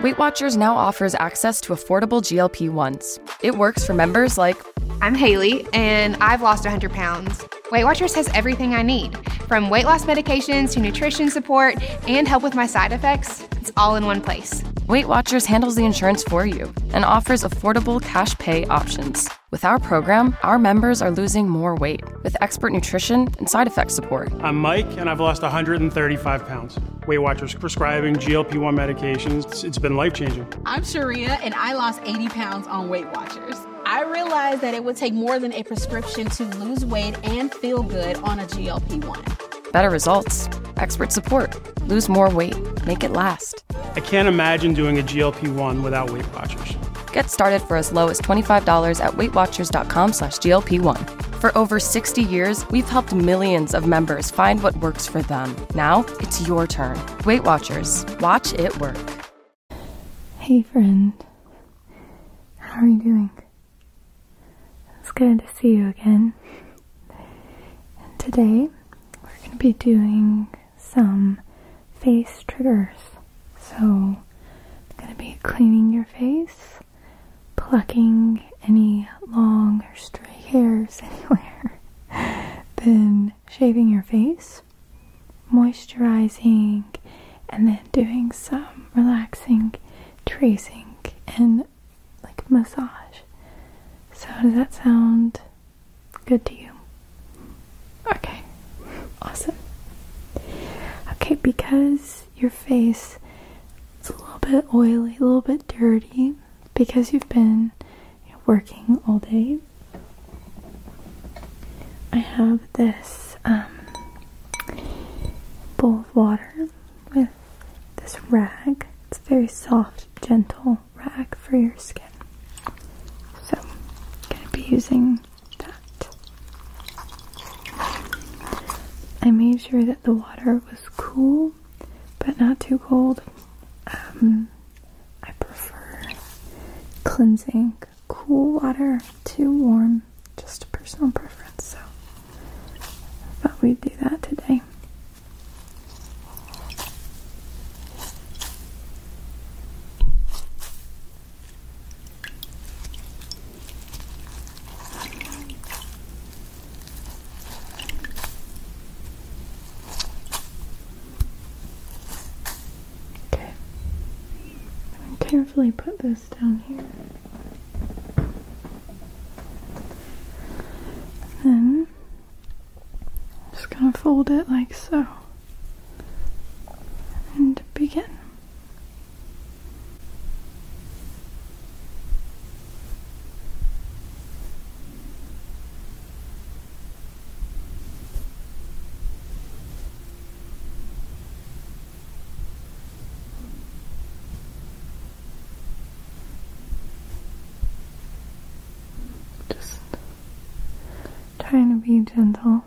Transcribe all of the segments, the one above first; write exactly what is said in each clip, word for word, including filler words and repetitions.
Weight Watchers now offers access to affordable G L P ones. It works for members like, I'm Haley, and I've lost one hundred pounds. Weight Watchers has everything I need, from weight loss medications to nutrition support and help with my side effects. It's all in one place. Weight Watchers handles the insurance for you and offers affordable cash pay options. With our program, our members are losing more weight with expert nutrition and side effect support. I'm Mike, and I've lost one hundred thirty-five pounds. Weight Watchers prescribing G L P one medications. It's, it's been life-changing. I'm Sharia, and I lost eighty pounds on Weight Watchers. I realized that it would take more than a prescription to lose weight and feel good on a G L P one. Better results, expert support, lose more weight, make it last. I can't imagine doing a G L P one without Weight Watchers. Get started for as low as twenty-five dollars at weightwatchers.com slash GLP1. For over sixty years, we've helped millions of members find what works for them. Now, it's your turn. Weight Watchers. Watch it work. Hey friend, how are you doing? It's good to see you again. And today, we're going to be doing some face triggers. So, I'm going to be cleaning your face, plucking any long or stray hairs anywhere, then shaving your face, moisturizing, and then doing some relaxing tracing and like massage. So does that sound good to you? Okay, awesome. Okay, because your face is a little bit oily, a little bit dirty, because you've been you know, working all day, I have this um, bowl of water with this rag. It's a very soft, gentle rag for your skin. So, I'm going to be using that. I made sure that the water was cool, but not too cold. Um, I prefer cleansing cool water to warm, just a personal preference, so I thought we'd do that today. Carefully put this down here. Then, I'm just gonna fold it like so. And begin. Trying to be gentle.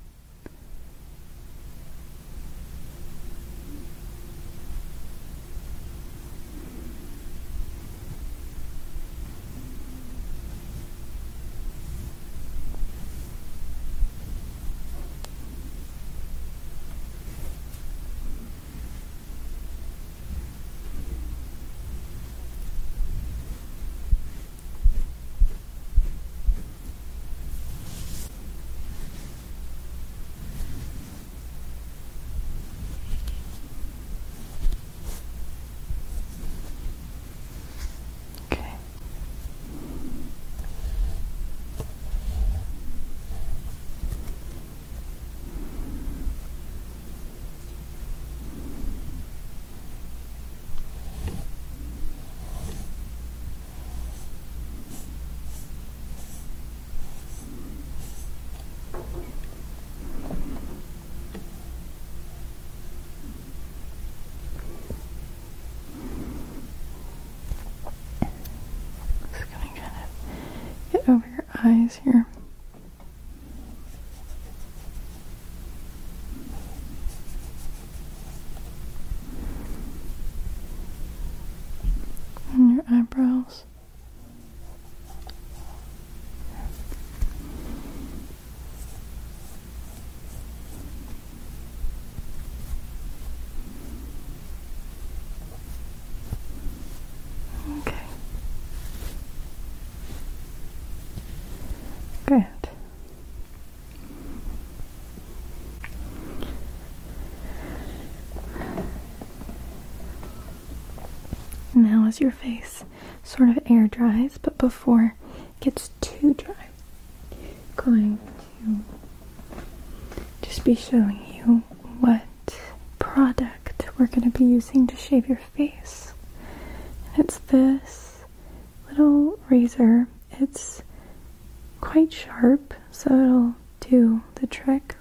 Over your eyes here. And your eyebrows. now as your face sort of air dries, but before it gets too dry, I'm going to just be showing you what product we're going to be using to shave your face. And it's this little razor. It's quite sharp, so it'll do the trick.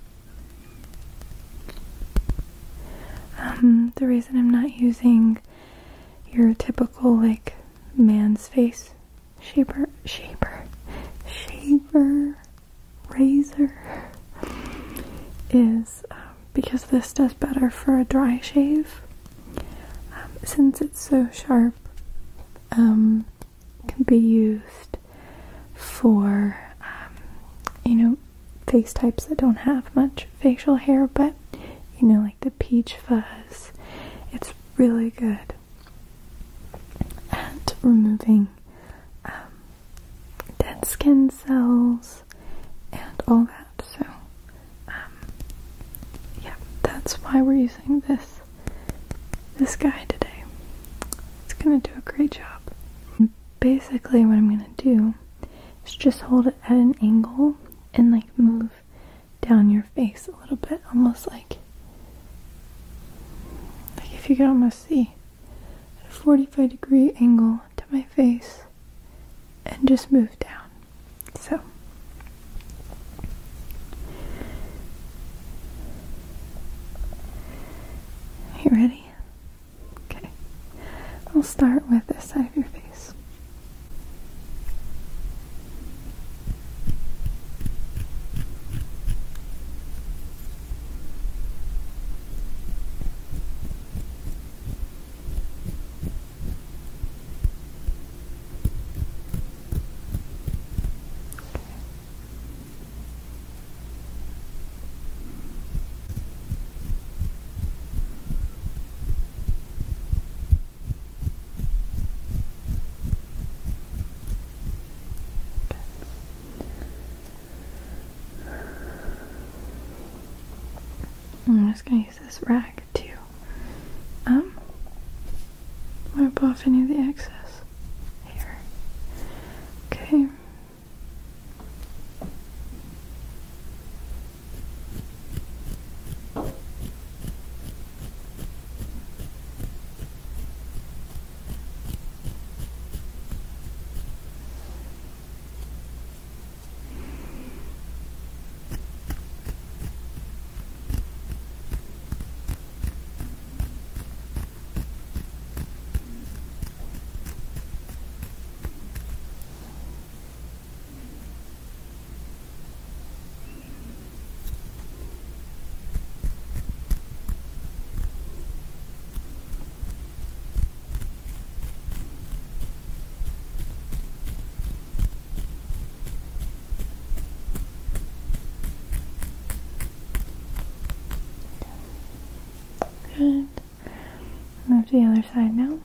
Um, the reason I'm not using your typical, like, man's face shaper, shaper, shaver, razor is um, because this does better for a dry shave. Um, since it's so sharp, um, it can be used for, um, you know, face types that don't have much facial hair, but, you know, like the peach fuzz. It's really good at removing um, dead skin cells and all that. So, um, yeah, that's why we're using this this guy today. It's gonna do a great job. And basically, what I'm gonna do is just hold it at an angle and like move down your face a little bit, almost like like if you could almost see at a forty-five degree angle to my face and just move down. So you ready? Okay. I'll start with this side of your face. I'm just going to use this rag to um, wipe off any of the excess hair. Okay. Good. Move to the other side now.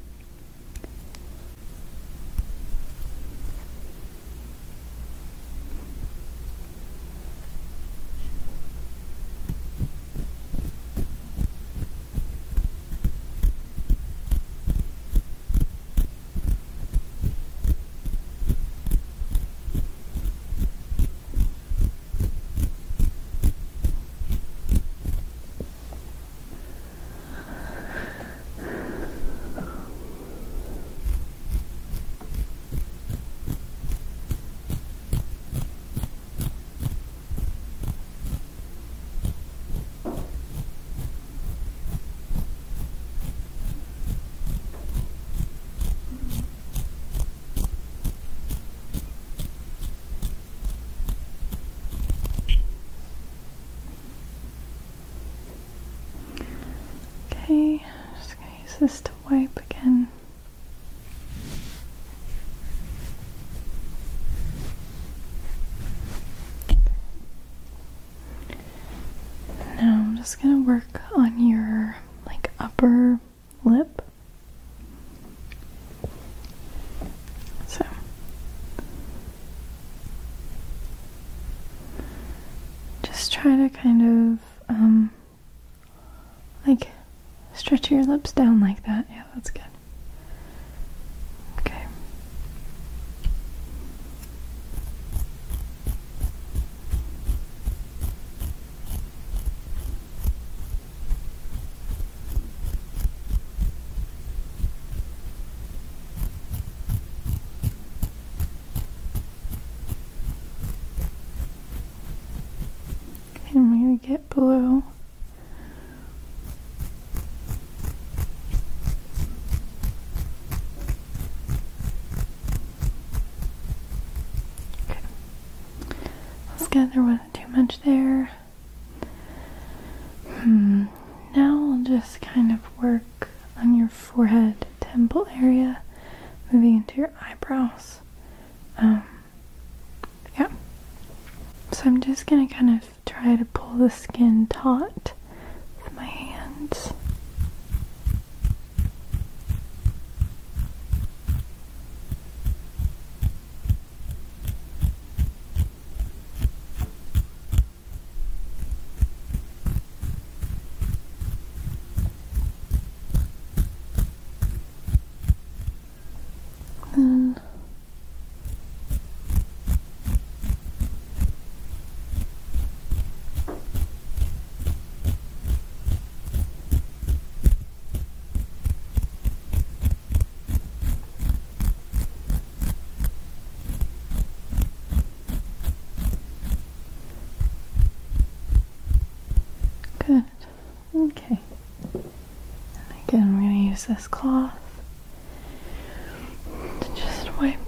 Okay, just gonna use this to wipe again. Now I'm just gonna work on your like upper lip. So just try to kind of um like stretch your lips down like that. Yeah, that's good. gonna get below. Okay. That's good, there wasn't too much there. Hmm. Now I'll just kind of work on your forehead, temple area, moving into your eyebrows. Um, yeah. So I'm just gonna kind of try to pull the skin taut with my hands. Then good. Okay. And again, I'm going to use this cloth to just wipe.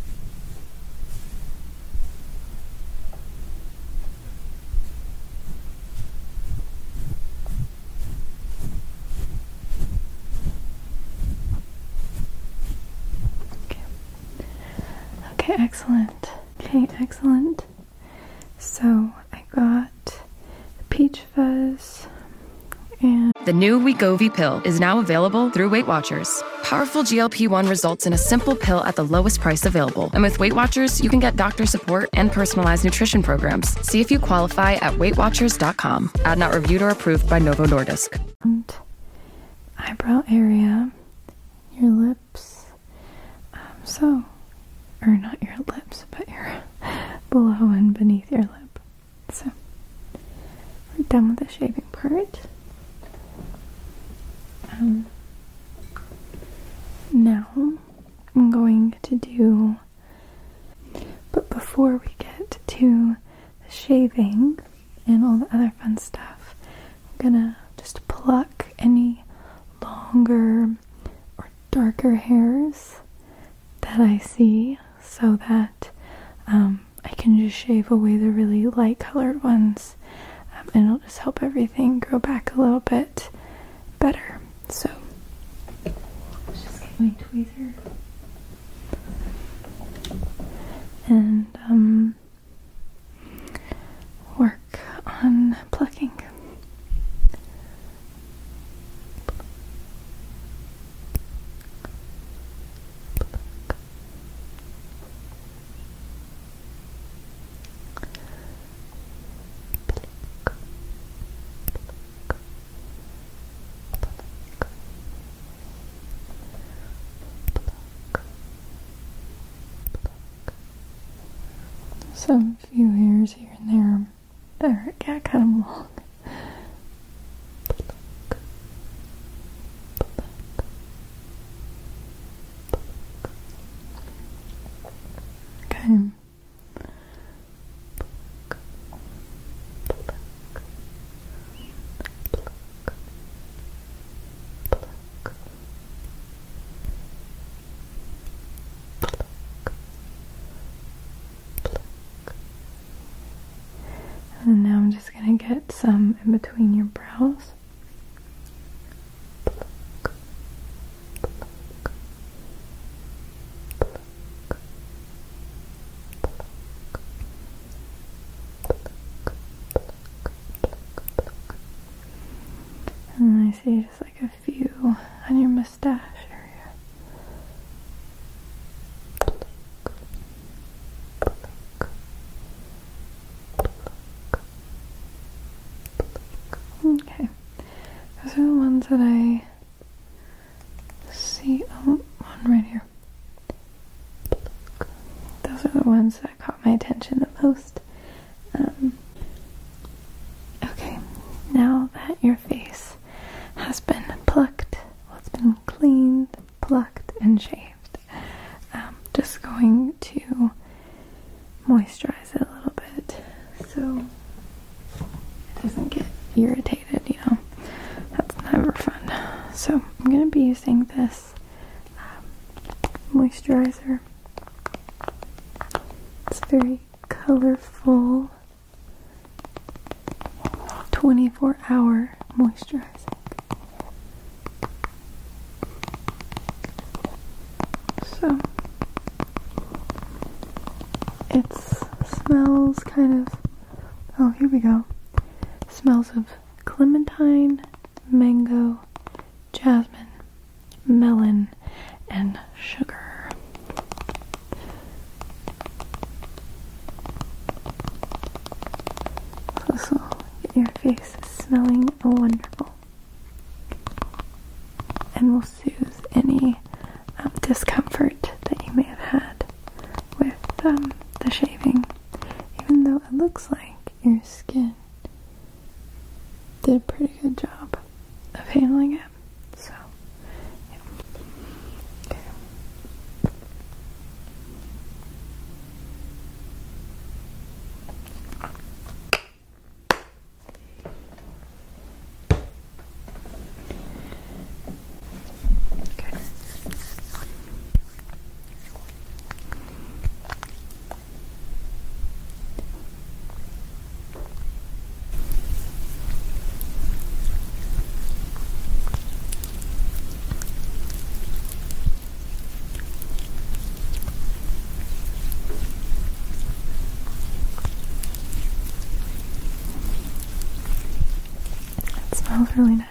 Okay. Okay, excellent. Okay, excellent. So I got the peach fuzz and The new Wegovy pill is now available through Weight Watchers. Powerful G L P one results in a simple pill at the lowest price available. And with Weight Watchers, you can get doctor support and personalized nutrition programs. See if you qualify at weight watchers dot com. Ad not reviewed or approved by Novo Nordisk. eyebrow area, your lips. Um, so, or not your lips, but your below and beneath your lip. So, we're done with the shaving part. Um, now, I'm going to do, but before we get to the shaving and all the other fun stuff, I'm gonna just pluck any longer or darker hairs that I see so that um, I can just shave away the really light colored ones, um, and it'll just help everything grow back a little bit better. So let's just get my tweezer and um, work on plucking. Some few hairs here and there that are got kind of long. Okay. And now I'm just going to get some in between your brows. And then I see just like a few on your mustache area. Okay, those are the ones that I see. Oh, one right here. Those are the ones that caught my attention the most. Um, okay, now that your face has been plucked, well, it's been cleaned, plucked, and shaved, um, just going to moisturize it a little bit so it doesn't moisturizer. It's very colorful, twenty-four hour moisturizing. So it smells kind of, oh, here we go. Smells of clementine, mango, jasmine, melon, and sugar. So this will get your face smelling wonderful and will soothe any um, discomfort that you may have had with um, the shaving, even though it looks like your skin did a pretty good job of handling it. So, yeah. Okay. Okay. It smells really nice.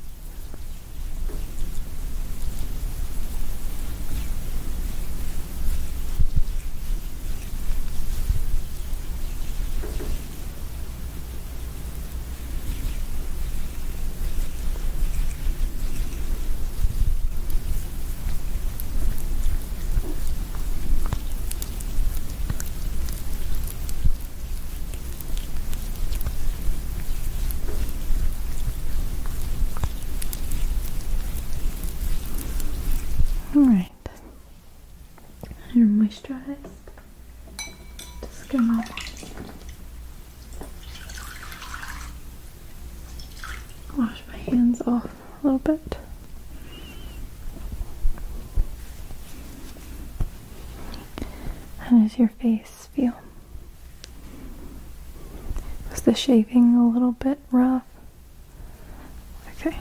Alright, you're moisturized. Just gonna wash my hands off a little bit. How does your face feel? Was the shaving a little bit rough? Okay.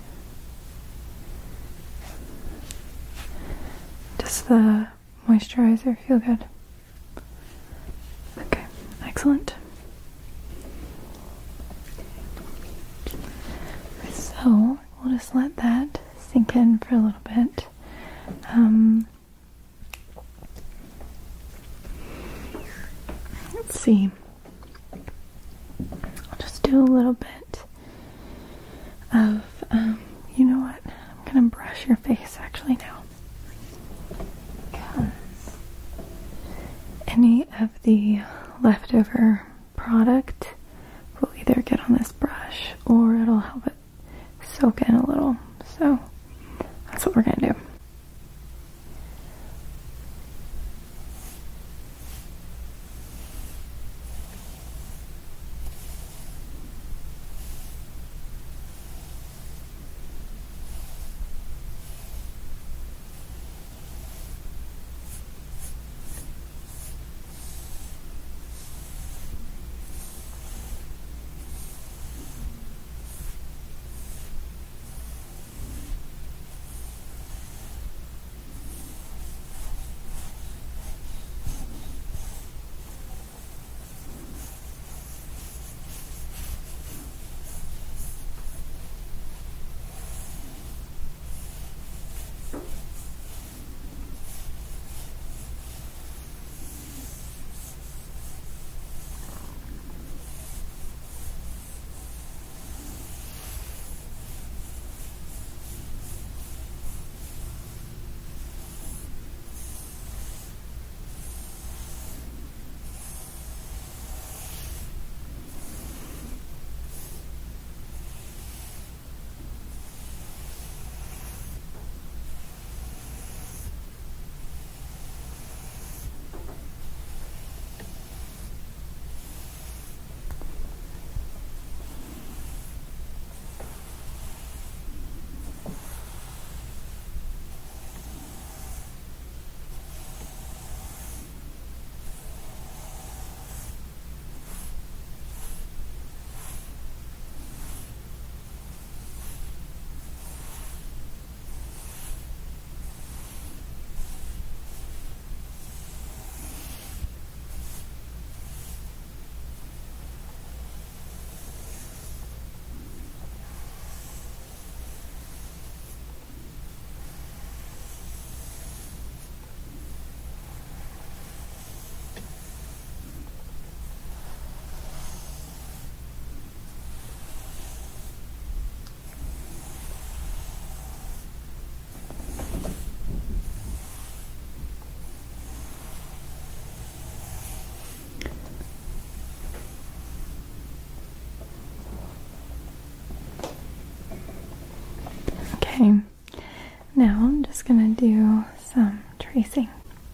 Does the moisturizer feel good? Okay, excellent. So we'll just let that sink in for a little bit. Um, let's see. I'll just do a little bit of, um, you know what? I'm gonna brush your face actually now. Any of the leftover product will either get on this brush or it'll help it soak in a little. So that's what we're gonna do. Okay, now I'm just gonna do some tracing.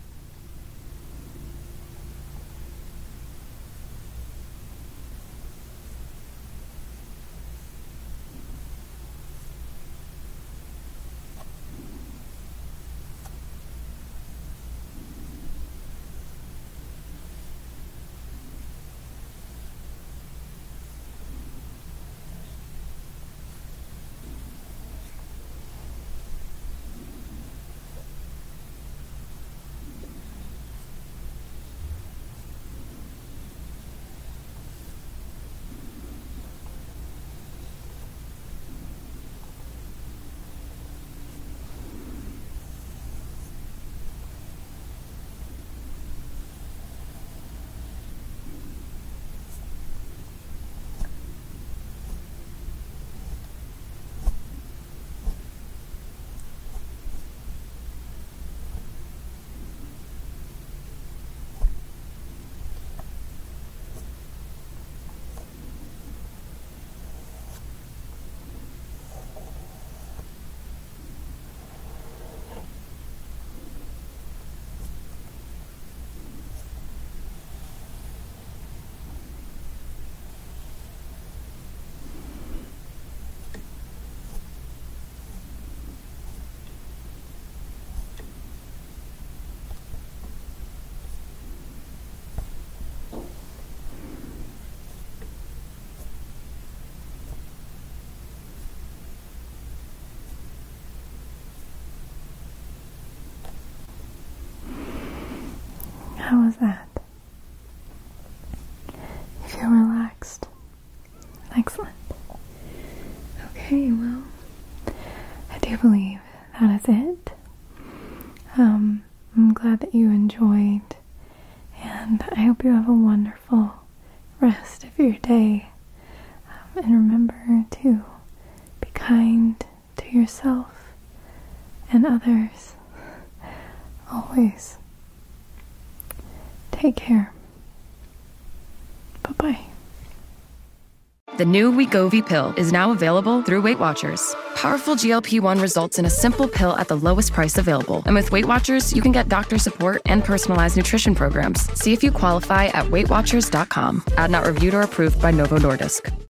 How was that? You feel relaxed? Excellent. Okay, well, I do believe that is it. Um, I'm glad that you enjoyed, and I hope you have a wonderful rest of your day. Um, and remember to be kind to yourself and others. Always. Take care. Bye-bye. The new Wegovy pill is now available through Weight Watchers. Powerful G L P one results in a simple pill at the lowest price available. And with Weight Watchers, you can get doctor support and personalized nutrition programs. See if you qualify at weight watchers dot com. Ad not reviewed or approved by Novo Nordisk.